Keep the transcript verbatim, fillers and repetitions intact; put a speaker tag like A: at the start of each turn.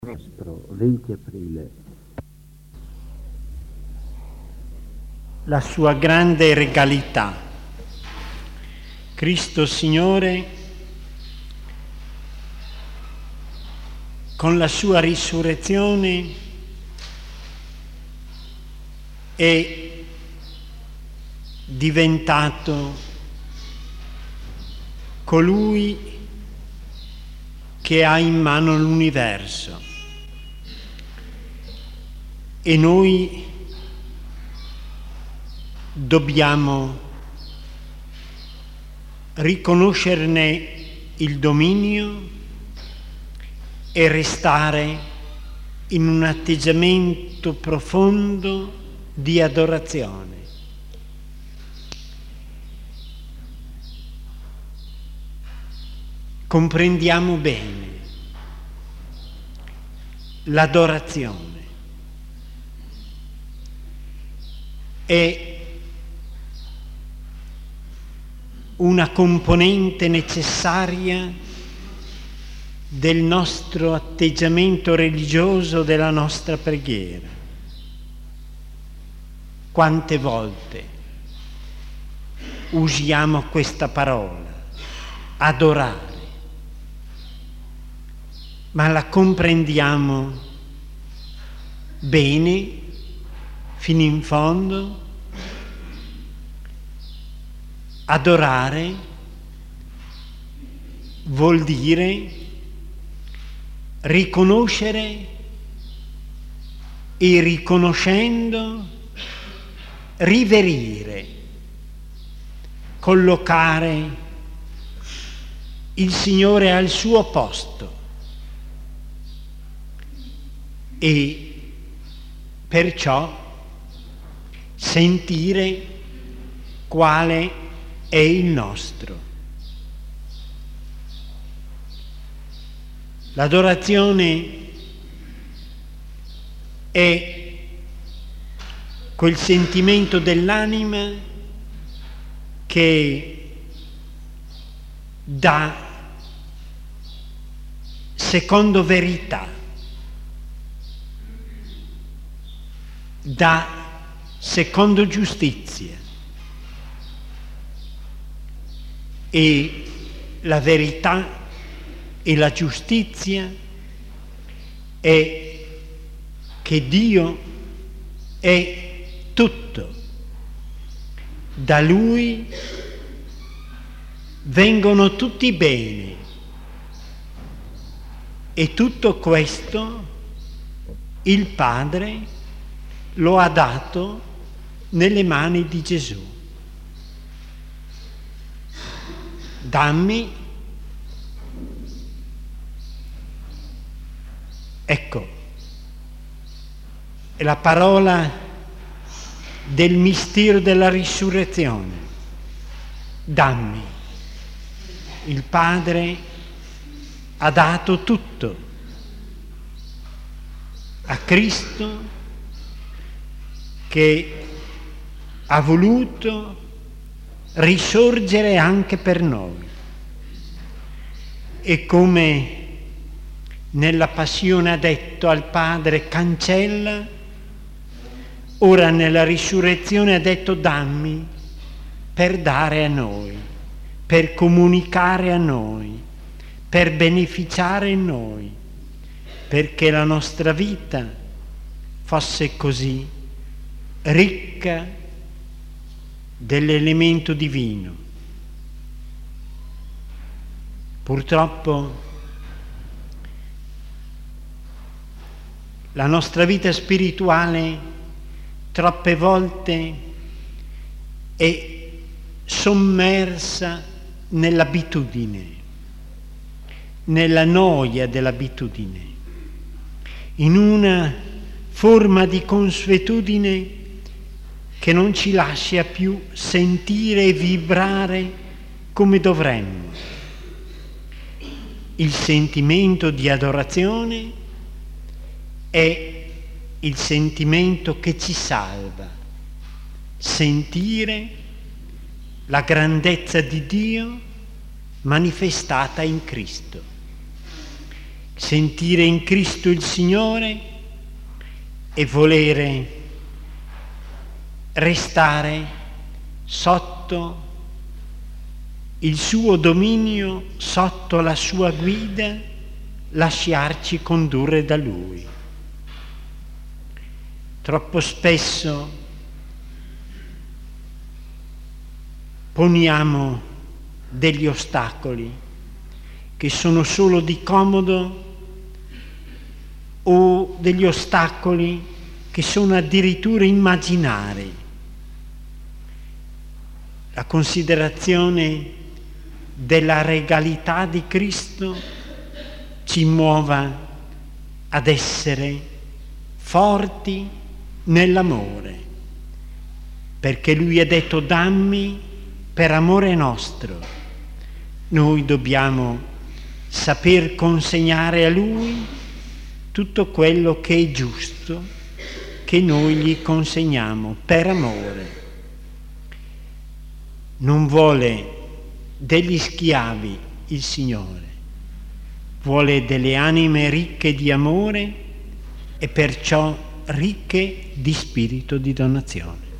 A: Nostro venti aprile.
B: La sua grande regalità. Cristo Signore, con la sua risurrezione, è diventato colui che ha in mano l'universo. E noi dobbiamo riconoscerne il dominio e restare in un atteggiamento profondo di adorazione. Comprendiamo bene l'adorazione. È una componente necessaria del nostro atteggiamento religioso, della nostra preghiera. Quante volte usiamo questa parola, adorare, ma la comprendiamo bene fino in fondo? Adorare vuol dire riconoscere e, riconoscendo, riverire, collocare il Signore al suo posto e perciò sentire quale è il nostro. L'adorazione è quel sentimento dell'anima che dà secondo verità, dà secondo giustizia. E la verità e la giustizia è che Dio è tutto. Da Lui vengono tutti i beni e tutto questo il Padre lo ha dato nelle mani di Gesù. Dammi, ecco, è la parola del mistero della risurrezione. Dammi. Il Padre ha dato tutto a Cristo, che ha voluto risorgere anche per noi. E come nella passione ha detto al Padre cancella, ora nella risurrezione ha detto dammi, per dare a noi, per comunicare a noi, per beneficiare in noi, perché la nostra vita fosse così ricca dell'elemento divino. Purtroppo la nostra vita spirituale troppe volte è sommersa nell'abitudine, nella noia dell'abitudine, in una forma di consuetudine che non ci lascia più sentire e vibrare come dovremmo. Il sentimento di adorazione è il sentimento che ci salva, sentire la grandezza di Dio manifestata in Cristo. sentire in Cristo il Signore e volere restare sotto il suo dominio, sotto la sua guida, lasciarci condurre da Lui. Troppo spesso poniamo degli ostacoli che sono solo di comodo o degli ostacoli che sono addirittura immaginari. La considerazione della regalità di Cristo ci muova ad essere forti nell'amore, perché Lui ha detto dammi per amore nostro. Noi dobbiamo saper consegnare a Lui tutto quello che è giusto, che noi gli consegniamo per amore. Non vuole degli schiavi il Signore, vuole delle anime ricche di amore e perciò ricche di spirito di donazione.